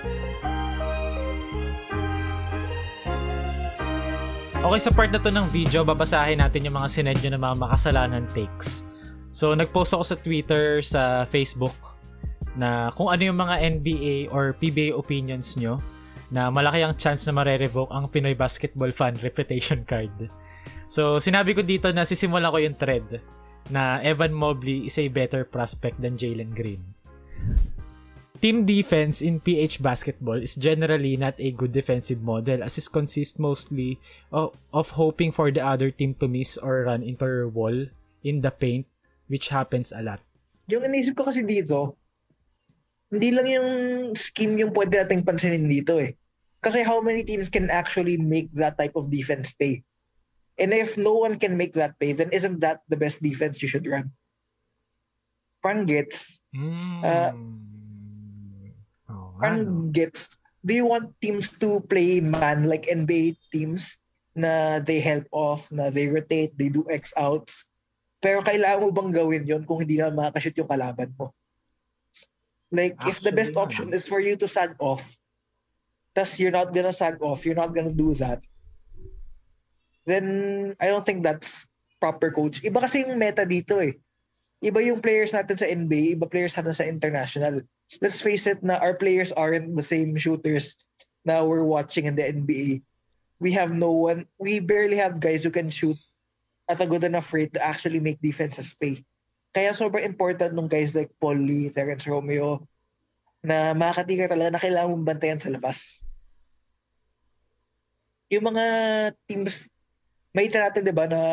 Okay, sa part na to ng video, babasahin natin yung mga sinend nyo ng mga makasalanan takes. So, nag-post ako sa Twitter, sa Facebook, na kung ano yung mga NBA or PBA opinions nyo, na malaki ang chance na mare-revoke ang Pinoy Basketball Fan Reputation Card. So, sinabi ko dito na sisimulan ko yung thread na Evan Mobley is a better prospect than Jalen Green. Team defense in PH basketball is generally not a good defensive model as it consists mostly of hoping for the other team to miss or run into your wall in the paint, which happens a lot. Yung inisip ko kasi dito, hindi lang yung scheme yung pwede nating pansinin dito eh. Kasi how many teams can actually make that type of defense pay? And if no one can make that pay, then isn't that the best defense you should run? Parang gets. Do you want teams to play man like NBA teams na they help off, na they rotate, they do X outs? Pero kailangan mo bang gawin yon kung hindi na makakashoot yung kalaban mo? Like, actually, if the best option is for you to sag off, tas you're not gonna sag off, you're not gonna do that, then I don't think that's proper coach. Iba kasi yung meta dito eh. Iba yung players natin sa NBA, iba players natin sa international. Let's face it na our players aren't the same shooters na we're watching in the NBA. We barely have guys who can shoot at a good enough rate to actually make defenses pay. Kaya sobrang important nung guys like Paul Lee, Terrence Romeo, na makakati ka talaga na kailangan mong bantayan sa labas. Yung mga teams, may natin diba na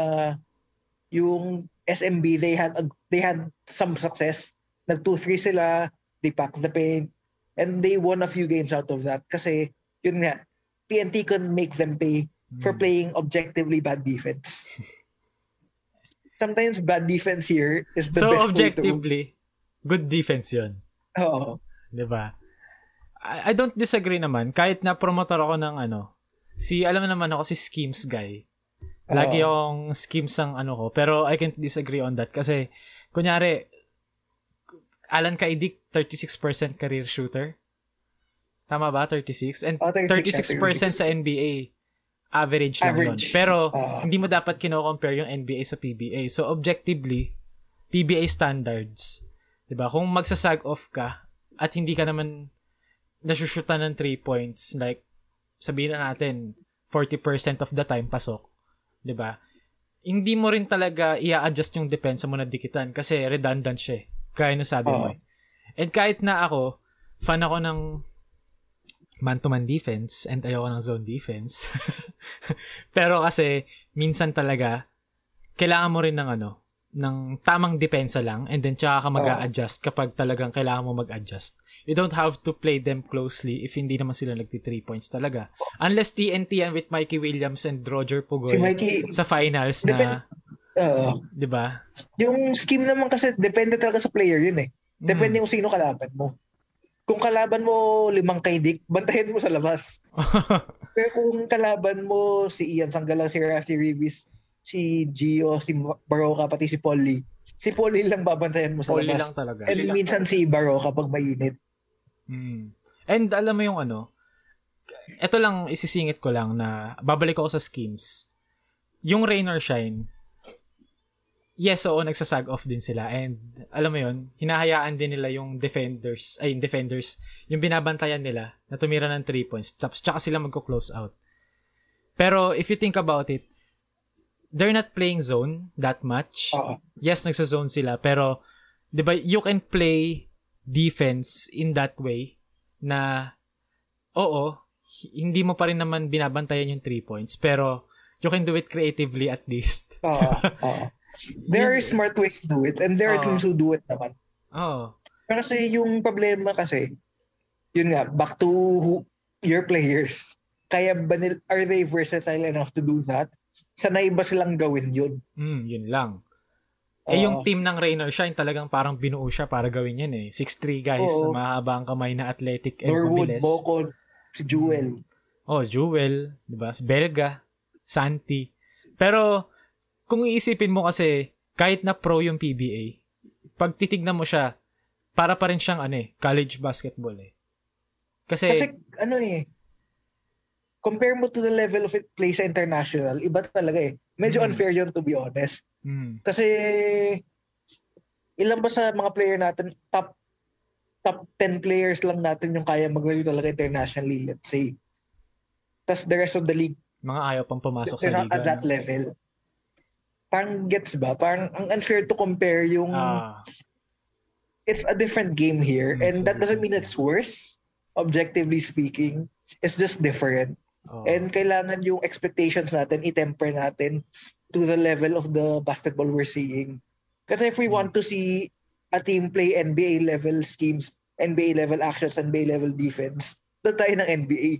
yung SMB, they had some success. Nag 2-3 sila, they packed the paint, and they won a few games out of that. Kasi, yun nga, TNT can make them pay for playing objectively bad defense. Sometimes bad defense here is the best way to... So, objectively, good defense yun. Oo. Diba? I don't disagree naman. Kahit na promoter ako ng alam mo naman ako si schemes guy. Lagi yung schemes ang ko. Pero I can't disagree on that. Kasi, kunyari, Alan Kaidik, 36% career shooter. Tama ba? 36? And 36% sa NBA. Average lang yun. Pero, hindi mo dapat kino-compare yung NBA sa PBA. So, objectively, PBA standards. Diba? Kung magsasag off ka, at hindi ka naman nasushutan ng 3 points, like, sabihin na natin, 40% of the time, pasok. Diba? Hindi mo rin talaga i-adjust yung depensa mo na dikitan kasi redundant siya. Kaya na sabi mo. And kahit na ako, fan ako ng man-to-man defense and ayoko ng zone defense. Pero kasi, minsan talaga, kailangan mo rin ng tamang depensa lang and then tsaka ka mag-a-adjust kapag talagang kailangan mo mag-adjust. You don't have to play them closely if hindi naman sila nagti-3 points talaga. Unless TNT yan with Mikey Williams and Roger Pugoy sa finals na, di ba? Yung scheme naman kasi, depende talaga sa player yun eh. Depende kung sino kalaban mo. Kung kalaban mo 5 Kaidik, bantayan mo sa labas. Pero kung kalaban mo si Ian Sanggala, si Rafi Ribis, si Gio, si Baroka, pati si Paul Lee. Si Paul Lee lang babantayan mo sa Paul Lee labas. Lang talaga. And minsan si Baroka pag mainit. And alam mo yung ito lang isisingit ko lang na babalik ako sa schemes. Yung rain or shine, yes, oo, nagsasag off din sila. And alam mo yun, hinahayaan din nila yung defenders, yung binabantayan nila na tumira ng 3 points. Tsaka sila magko-close out. Pero if you think about it, they're not playing zone that much. Yes, nagsa-zone sila. Pero, di ba, you can play defense in that way na, hindi mo pa rin naman binabantayan yung 3 points. Pero, you can do it creatively at least. There are smart ways to do it and there are teams who do it naman. Pero kasi yung problema kasi, yun nga, back to your players. Kaya are they versatile enough to do that? Sanay ba silang gawin yun? Yun lang. Yung team ng Rain or Shine talagang parang binuo siya para gawin yun eh. 6'3 guys, mahaba ang kamay na athletic and Norwood, mabilis. Bocon, si Jewel. Jewel, diba? Si Belga, Santi. Pero, kung iisipin mo kasi, kahit na pro yung PBA, pag titignan mo siya, para pa rin siyang college basketball eh. Kasi compare mo to the level of it play sa international, iba talaga eh. Medyo unfair yun, to be honest. Kasi ilan ba sa mga player natin, top 10 players lang natin yung kaya maglaro talaga internationally, let's say. Tas the rest of the league, mga ayaw pang pumasok sa they're liga. not at that level. Parang gets ba? Parang ang unfair to compare yung it's a different game here, and that doesn't mean it's worse, objectively speaking. It's just different. And kailangan yung expectations natin, i-temper natin to the level of the basketball we're seeing. Kasi if we want to see a team play NBA level schemes, NBA level actions, NBA level defense, doon tayo ng NBA.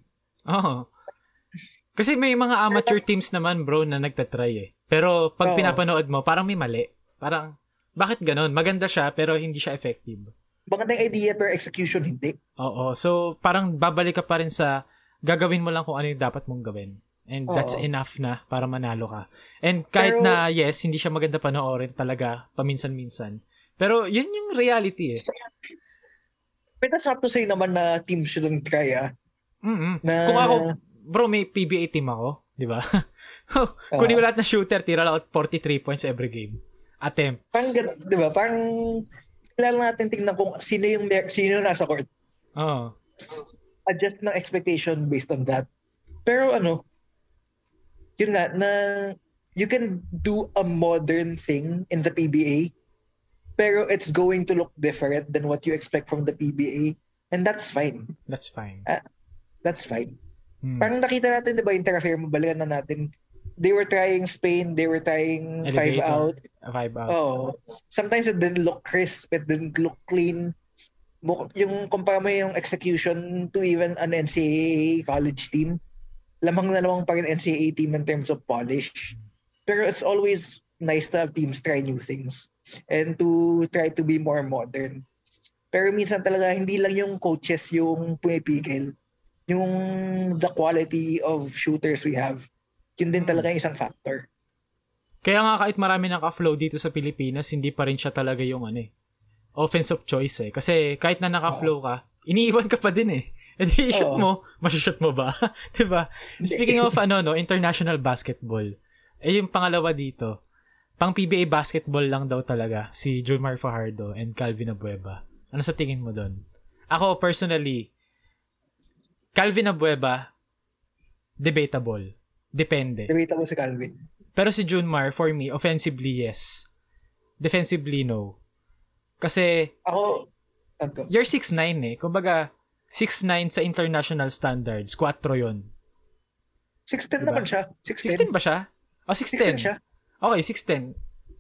Kasi may mga amateur teams naman, bro, na nagtatry eh. Pero pag pinapanood mo, parang may mali. Parang, bakit ganon? Maganda siya, pero hindi siya effective. Magandang idea, pero execution hindi. Oo. So, parang babalik ka pa rin sa gagawin mo lang kung ano yung dapat mong gawin. And that's enough na para manalo ka. And kahit na, yes, hindi siya maganda panoorin talaga, paminsan-minsan. Pero, yun yung reality eh. But that's not to say naman na team shouldn't try, Na... Kung ako, bro, may PBA team ako, di ba? Kunin ko lahat na shooter, tira lang out 43 points every game. Attempts. Parang gano'n, di ba? Parang kailangan natin tingnan kung sino yung nasa court. Adjust ng expectation based on that. Pero yun nga, na you can do a modern thing in the PBA, pero it's going to look different than what you expect from the PBA. And that's fine. That's fine. That's fine. Parang nakita natin, di ba, yung Terrafair, mabalikan na natin. They were trying Spain, they were trying Elevator. 5 out. Sometimes it didn't look crisp, it didn't look clean. Yung kumpara mo yung execution to even an NCAA college team, lamang na lamang pa rin NCAA team in terms of polish. Pero it's always nice to have teams try new things and to try to be more modern. Pero minsan talaga, hindi lang yung coaches yung pumipigil. Yung the quality of shooters we have, yun din talaga yung isang factor. Kaya nga kahit marami naka-flow dito sa Pilipinas, hindi pa rin siya talaga yung offensive choice eh. Kasi kahit na naka-flow ka, iniiwan ka pa din eh. E di shoot mo, masushoot mo ba? Diba? Speaking of international basketball, yung pangalawa dito, pang PBA basketball lang daw talaga, si Junmar Fajardo and Calvin Abueva. Ano sa tingin mo doon? Ako personally, Calvin Abueva, debatable. Depende. Debatable si Calvin. Pero si Junmar, for me, offensively, yes. Defensively, no. Kasi, you're 6'9" eh. Kumbaga, 6'9" sa international standards. 4 yun. 6'10" naman siya. 6'10" ba siya? 6'10". 6'10" siya. Okay, 6'10".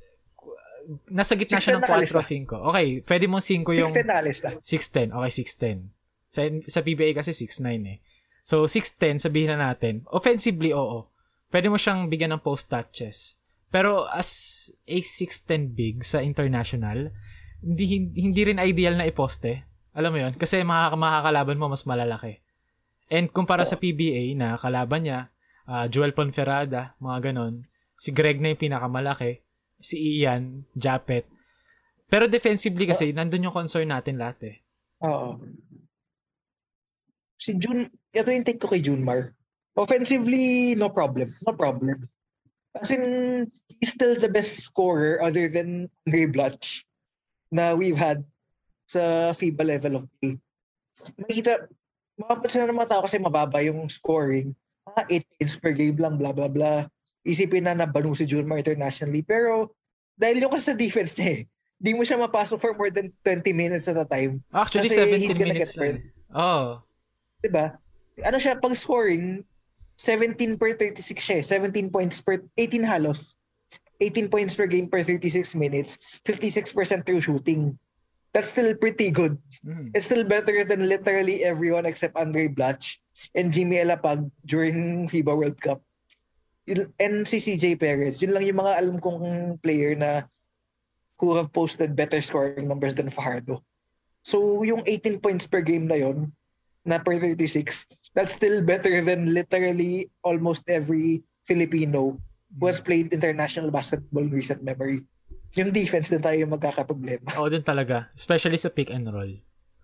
Nasa gitna siya ng 4-5. Okay, pwede mong 5 yung... 6'10" na alista. 6'10". Okay, 6'10". Sa PBA kasi 6'9" eh. So, 6'10", sabihin na natin. Offensively, oo. Pwede mo siyang bigyan ng post touches. Pero as a 6'10" big sa international, hindi rin ideal na iposte. Alam mo yun? Kasi makakalaban mo mas malalaki. And kumpara sa PBA na kalaban niya, Joel Ponferrada, mga ganon. Si Greg na yung pinakamalaki. Si Ian, Japet. Pero defensively kasi, nandun yung concern natin lahat eh. Oo. Ito yung take ko kay Junmar. Offensively, no problem. No problem. As in, he's still the best scorer other than Andre Blatch na we've had sa FIBA level of play. Makapansin na ng mga tao kasi mababa yung scoring. 8 points per game lang, blah, blah, blah. Isipin na nabanu si Junmar internationally. Pero, dahil yung kasi sa defense niya di mo siya mapasok for more than 20 minutes at a time. Actually, kasi 17 minutes lang. Diba? Ano siya, pag scoring, 17 per 36 siya 17 points per, 18 halos. 18 points per game per 36 minutes. 56% true shooting. That's still pretty good. It's still better than literally everyone except Andre Blatch and Jimmy Elapag during FIBA World Cup. And si CJ Perez. Yun lang yung mga alam kong player na who have posted better scoring numbers than Fajardo. So, yung 18 points per game na yon na per 36, that's still better than literally almost every Filipino who has played international basketball in recent memory. Yung defense din tayo yung magkakaproblema. Oo, din talaga. Especially sa pick and roll.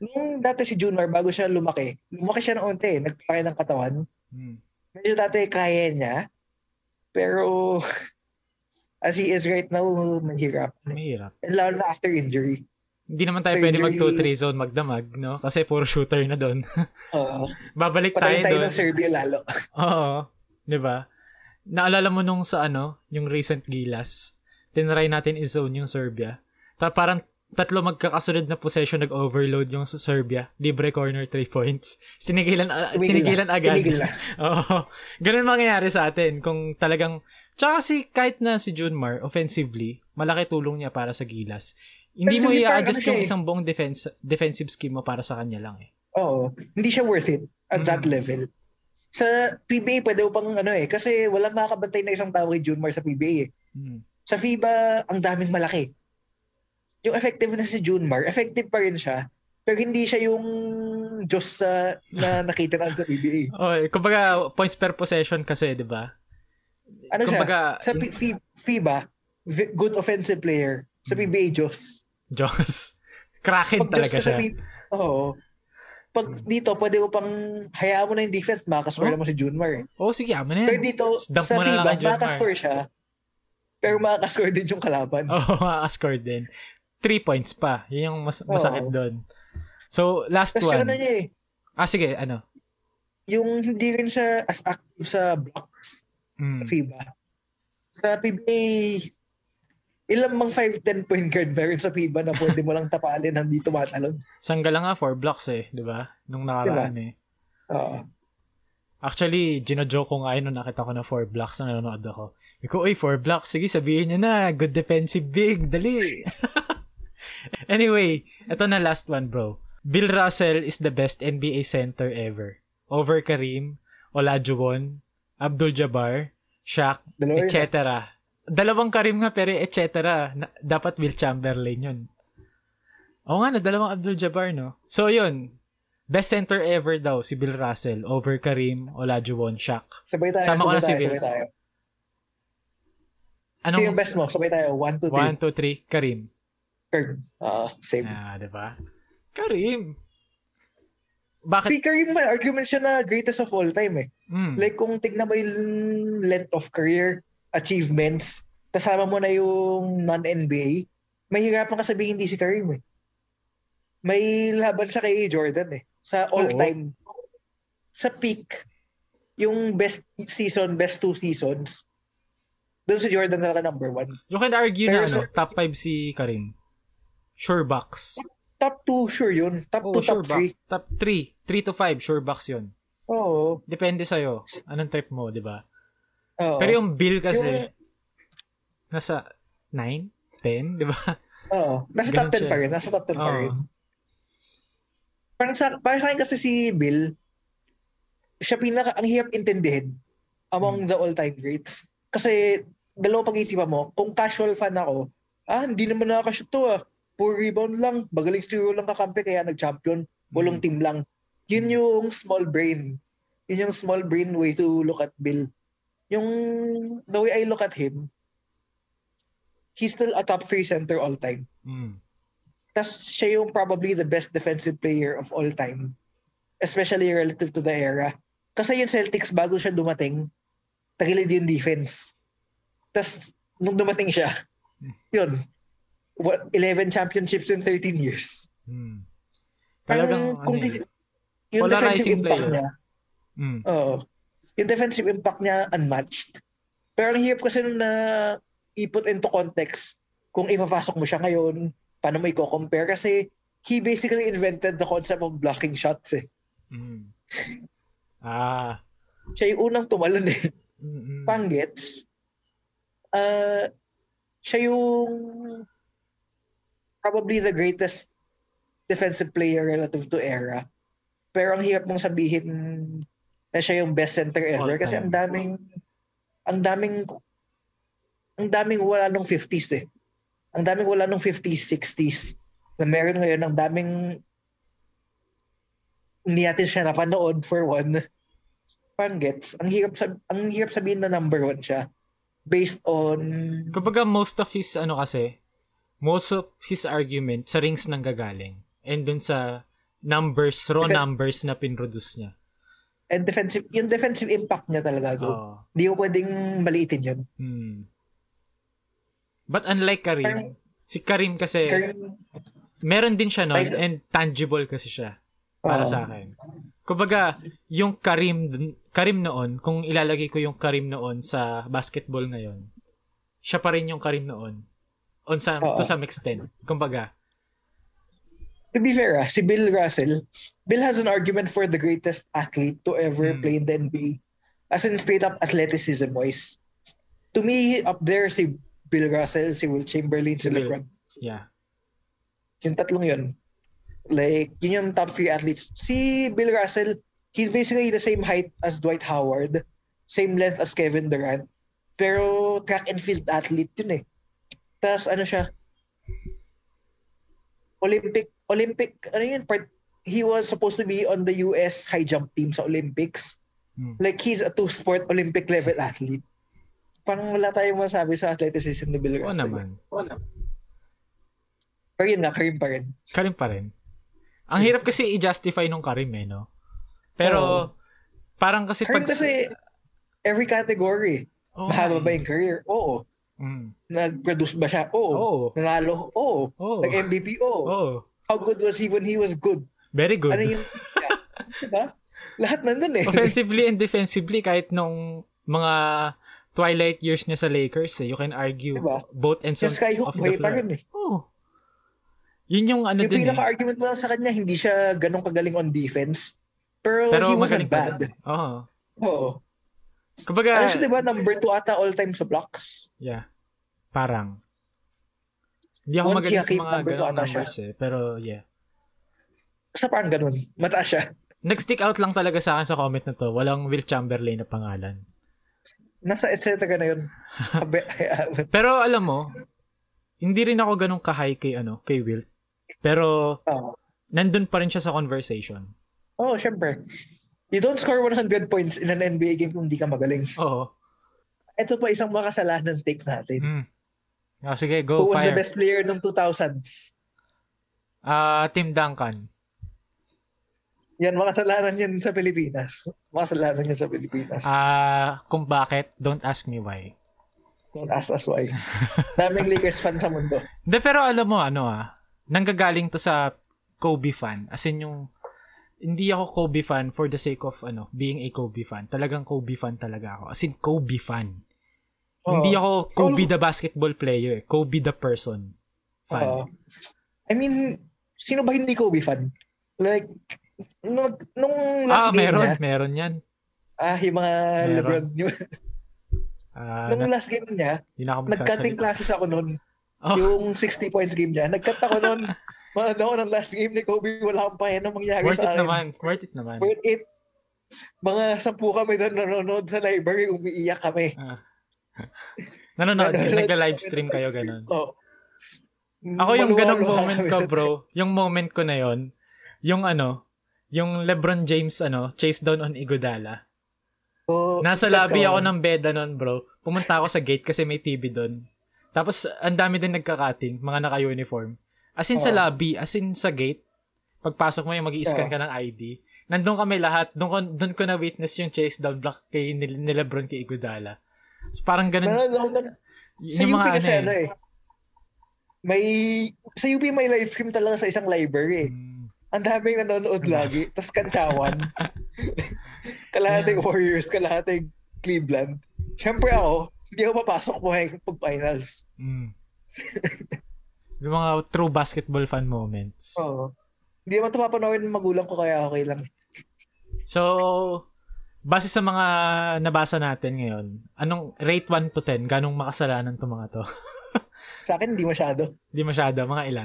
Nung dati si Junmar, bago siya lumaki siya ng onte, nagpalaki ng katawan. Medyo dati kaya niya, pero as he is right now, mahirap. And lalo na after injury. Hindi naman tayo pwede mag 2-3 zone magdamag, no? Kasi puro shooter na doon. Babalik tayo doon. Patay tayo ng Serbia lalo. Oo. 'Di ba? Naalala mo nung sa yung recent Gilas, tinry natin i-zone yung Serbia. Parang tatlo magkakasunod na possession nag-overload yung Serbia. Libre corner 3 points. Tinigilan agad. Oo. Ganun mangyayari sa atin kung talagang tsaka kahit na si Junmar offensively, malaki tulong niya para sa Gilas. Hindi mo i-adjust yung isang buong defensive scheme mo para sa kanya lang eh. Oo. Hindi siya worth it at that level. Sa PBA pwede pang kasi walang makakabantay na isang tao kay Junmar sa PBA eh. Sa FIBA, ang daming malaki. Yung effectiveness si Junmar, effective pa rin siya, pero hindi siya yung Diyos na nakita natin sa PBA. Kumbaga points per possession kasi, di ba? Kumbaga, siya? Sa FIBA, good offensive player. Sa PBA, Diyos. Kraken talaga siya. Pag dito, pwede mo pang hayaan mo na yung defense, makascore naman si Junmar eh. Sige, mo na yan. Pero dito, sa FIBA, makascore siya, pero makascore din yung kalaban. Makascore din. 3 points pa. Yun yung masakit doon. So, last tas one. Niya eh. Sige, Yung hindi rin siya as active sa blocks sa FIBA. Sa PBA, ilang mang 5-10 point guard meron sa FIBA na pwede mo lang tapalin hanggang dito matalon. Sangga lang 4 blocks eh, di ba? Nung nakaraan eh. Actually, gino-joke ko nga nung nakita ko na 4 blocks na nanonood ako. Iko, 4 blocks. Sige, sabihin nyo na. Good defensive big. Dali. Anyway, ito na last one, bro. Bill Russell is the best NBA center ever. Over Kareem, Olajuwon, Abdul-Jabbar, Shaq, etc. Dalawang Kareem nga, pero etc. Dapat Will Chamberlain yun. Oo nga, dalawang Abdul-Jabbar, no? So, yun. Best center ever daw, si Bill Russell. Over Kareem, Olajuwon, Shaq. Sabay tayo. Sama ko na si Bill. Sino yung best mo? Sabay tayo. 1, 2, 3. 1, 2, 3. Kareem. Same. Diba? Kareem. Bakit? Si Kareem, may argument siya na greatest of all time eh. Like kung tignan mo yung length of career, achievements, kasama mo na yung non-NBA, mahirapan ka sabihin hindi si Kareem eh. May laban siya kay Jordan eh. Sa all-time. Sa peak, yung best season, best 2 seasons, doon si Jordan talaga number 1. You can argue na top 5 si Kareem. Sure box. Top 2 sure yun. Top 2, top 3. Top 3. 3 to 5 sure box yun. Oo. Depende sa'yo. Anong type mo, di ba? Pero yung Bill kasi, nasa 9? 10? Di ba? Oo. Nasa top 10 pa rin. Nasa top 10 pa rin. Parang sa akin kasi si Bill, siya ang hirap intindihin among the all-time greats. Kasi, dalawa pag-isipan mo, kung casual fan ako, hindi naman nakakashoot to Puro rebound lang, bagaling zero lang kakampi, kaya nag-champion, walong team lang. Yun yung small brain. Yun yung small brain way to look at Bill. The way I look at him, he's still a top 3 center all time. Tas siya yung probably the best defensive player of all time. Especially relative to the era. Kasi yung Celtics, bago siya dumating, tagilid yung defense. Tas nung dumating siya, yun, 11 championships in 13 years. Talagang yung defensive impact niya. Yung defensive impact niya unmatched. Pero ang hirap kasi nung i-put into context kung ipapasok mo siya ngayon, paano mo i-compare kasi he basically invented the concept of blocking shots eh. Siya yung unang tumalon eh. Panggets. Siya yung probably the greatest defensive player relative to era. Pero ang hirap mong sabihin na siya yung best center ever kasi ang daming wala nung 50s eh. Ang daming wala nung 50s, 60s. Na meron ngayon ang daming hindi natin siya napanood for one. Panggets. Ang hirap sabihin na number 1 siya based on kumbaga most of his argument sa rings nang gagaling and dun sa raw numbers na pinroduce niya. And yung defensive impact niya talaga, hindi ko pwedeng maliitin yun. But unlike Karim, si Karim kasi, meron din siya nun, and tangible kasi siya, para sa akin. Kumbaga, yung Karim noon, kung ilalagay ko yung Karim noon sa basketball ngayon, siya pa rin yung Karim noon. To some extent. Kumbaga. To be fair, si Bill Russell, Bill has an argument for the greatest athlete to ever play in the NBA. As in straight up athleticism-wise. To me, up there, si Bill Russell, si Will Chamberlain, si LeBron. Yeah. Yung tatlong yun. Like, yun yung top 3 athletes. Si Bill Russell, he's basically the same height as Dwight Howard, same length as Kevin Durant, pero track and field athlete yun eh. Tapos ano siya, Olympic, ano yun, he was supposed to be on the US high jump team sa Olympics. Like, he's a two-sport Olympic level athlete. Parang wala tayong masabi sa athleticism ni Bill Russell. Oo naman. Pero yun nga, Karim pa rin. Ang hirap kasi i-justify nung Karim eh, no? Pero, parang kasi Karim kasi, every category. Mahaba ba yung career? Oo. Nag-produce ba siya? Oo. Nanalo? Oo. Nag-MVP? Oo. How good was he when he was good? Very good. Ano yung... diba? Lahat nandun eh. Offensively and defensively, kahit nung mga twilight years niya sa Lakers, you can argue both ends of the floor. Pa rin eh. Yun yung ano din eh. Yung pinaka-argument mo lang sa kanya, hindi siya ganun kagaling on defense. Pero he wasn't bad. Oo. Kumbaga, ano siya diba, number 2 ata all-time sa blocks? Yeah. Parang. Hindi ako magaling sa mga ganun numbers eh. Pero yeah. Basta parang ganun. Mataas siya. Nag-stick out lang talaga sa akin sa comment na to. Walang Will Chamberlain na pangalan. Nasa etc. na yun. Pero alam mo, hindi rin ako ganun ka-high kay Will. Pero, nandun pa rin siya sa conversation. Syempre. You don't score 100 points in an NBA game kung hindi ka magaling. Oo. Ito pa isang makasalanan take natin. Sige, go. Who was fire. the best player ng 2000s? Tim Duncan. Yan, makasalanan yan sa Pilipinas. Kung bakit, don't ask me why. Don't ask us why. Daming Lakers fan sa mundo. De, pero alam mo, nanggagaling to sa Kobe fan. As in yung, hindi ako Kobe fan for the sake of, being a Kobe fan. Talagang Kobe fan talaga ako. As in, Kobe fan. Hindi ako Kobe the basketball player. Kobe the person fan. I mean, sino ba hindi Kobe fan? Like, nung last game niya. Meron yan. Yung mga LeBron. Nung last game niya, nag-cutting classes ako nun. Yung 60 points game niya. Nag-cut ako nun. Ng last game ni Kobe, wala akong pahinang mangyari sa akin. Worth it naman. Mga 10 kami doon nanonood sa library, umiiyak kami. Nagla-livestream kayo ganun. Ako yung ganung moment ko, bro. Yung moment ko na yon, yung LeBron James chase down on Iguodala. Nasa lobby ako ng beda nun, bro. Pumunta ako sa gate kasi may TV doon. Tapos ang dami din nagka-cutting, mga naka-uniform. As in sa lobby, as in sa gate. Pagpasok mo yung mag-i-scan ka ng ID. Nandun kami lahat. Doon ko na witness yung chase down block kay ni LeBron kay Iguodala. So, parang ganun. Sa UP kasi sa UP may live stream talaga sa isang library. Ang daming nanonood lagi. Tapos kantsawan. Kalahating Warriors, kalahating Cleveland. Siyempre ako, hindi ako papasok mo pag finals. Yung mga true basketball fan moments. Hindi naman ito papanawin ng magulang ko, kaya okay lang. So, base sa mga nabasa natin ngayon, anong rate 1 to 10, ganong makasalanan itong mga to? Sa akin, hindi masyado. Hindi masyado, mga ilan?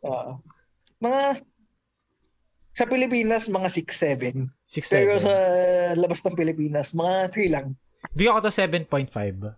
Sa Pilipinas, mga 6-7. Pero sa labas ng Pilipinas, mga 3 lang. Bigyan ko to 7.5.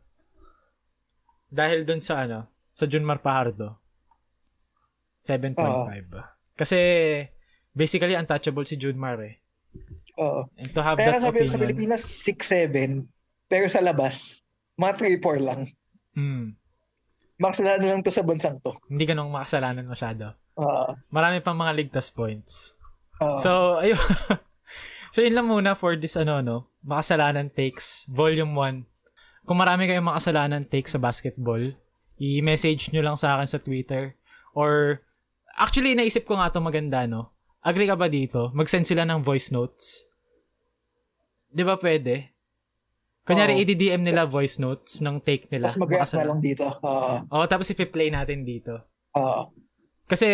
Dahil dun sa sa Junmar Fajardo. 7.5. Kasi, basically, untouchable si Junmar eh. And to have kaya that opinion. Sa Pilipinas, 6-7. Pero sa labas, mga 3-4 lang. Makasalanan lang to sa bansang to. Hindi ganong makasalanan masyado. Marami pang mga ligtas points. So, ayun. So, yun lang muna for this, Makasalanan Takes, Volume 1. Kung marami kayong makasalanan takes sa basketball, i-message nyo lang sa akin sa Twitter. Or, actually, naisip ko nga ito maganda, no? Agree ka ba dito? Mag-send sila ng voice notes. Di ba pwede? Kunyari, i-DM nila voice notes ng take nila. Tapos mag-react na lang dito. Tapos i-play natin dito. Kasi,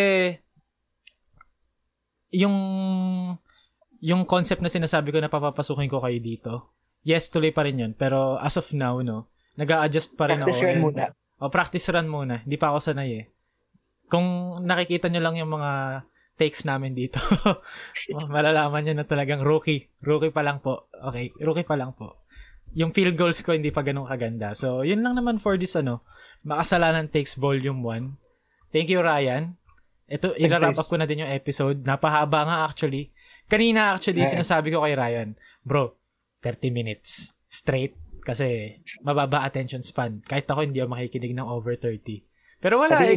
yung concept na sinasabi ko na papapasukin ko kayo dito, yes, tuloy pa rin yun. Pero as of now, no, nag-a-adjust pa rin practice ako. Run muna. Practice run muna. Hindi pa ako sanay eh. Kung nakikita nyo lang yung mga takes namin dito, malalaman nyo na talagang rookie. Rookie pa lang po. Okay, rookie pa lang po. Yung field goals ko hindi pa ganun kaganda. So, yun lang naman for this, Makasalanan Takes Volume 1. Thank you, Ryan. Ito, i-wrap up ko na din yung episode. Napahaba nga actually. Kanina actually, sinasabi ko kay Ryan, bro, 30 minutes straight kasi mababa attention span. Kahit ako hindi ako makikinig ng over 30. Pero wala eh.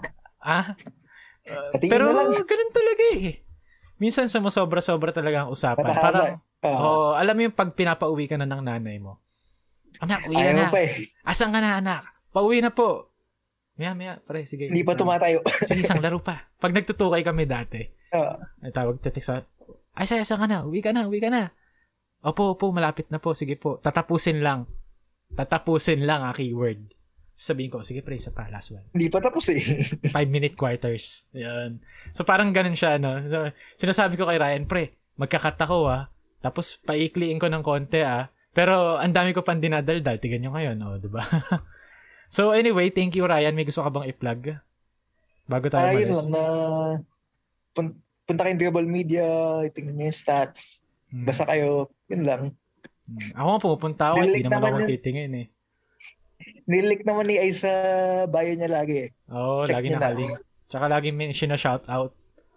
Pero ganun talaga eh. Minsan sumusobra-sobra talaga ang usapan. Parang, alam mo yung pag pinapauwi ka na ng nanay mo. Anak, uwi ka na. Asan ka na, anak? Pauwi na po. Maya, pare, sige. Hindi pa tumatayo. Sige, isang laro pa. Pag nagtutukay kami dati, ay tawag text, ay, saan ka na? Uwi ka na. Opo, malapit na po. Sige po. Tatapusin lang, keyword. Sabihin ko, sige pre, isa pa, last one. Hindi pa tapos eh. 5-minute quarters. Yan. So parang ganun siya, no? So, sinasabi ko kay Ryan, pre, magkakat ako tapos paikliin ko ng konti pero ang dami ko pang dinadaldal. Tigan nyo ngayon, diba? So anyway, thank you Ryan. May gusto ka bang i-plug? Bago tayo malis. Yun lang na punta kayong Dribble Media, tingnan nyo yung stats. Basta kayo, yun lang. Ako nga pupunta ako, hindi naman ako titingin eh. Nilink naman ni Ay sa bio niya lagi eh. Lagi nakalink. Tsaka lagi mention na shoutout.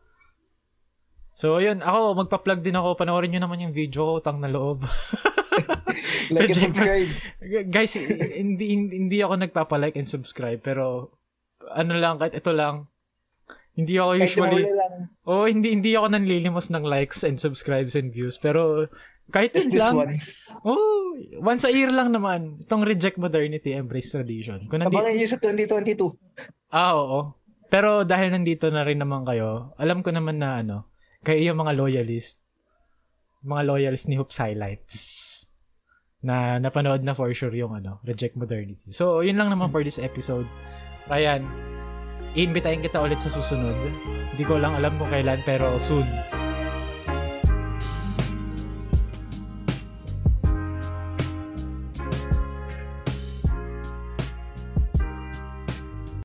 So, yun. Ako, magpa-plug din ako. Panoorin nyo naman yung video ko, utang na loob. Like and subscribe. Guys, hindi ako nagpapa-like and subscribe. Pero, kahit ito lang. Hindi ako usually... hindi ako nanlilimos ng likes and subscribes and views. Pero, kahit yun lang. Once a year lang naman. Itong Reject Modernity, Embrace Tradition. Abangan nyo sa 2022. Oo. Pero dahil nandito na rin naman kayo, alam ko naman na kayo yung mga loyalist ni Hoops Highlights na napanood na for sure yung Reject Modernity. So, yun lang naman for this episode. Ryan, iimbitahin kita ulit sa susunod. Hindi ko lang alam kung kailan, pero soon.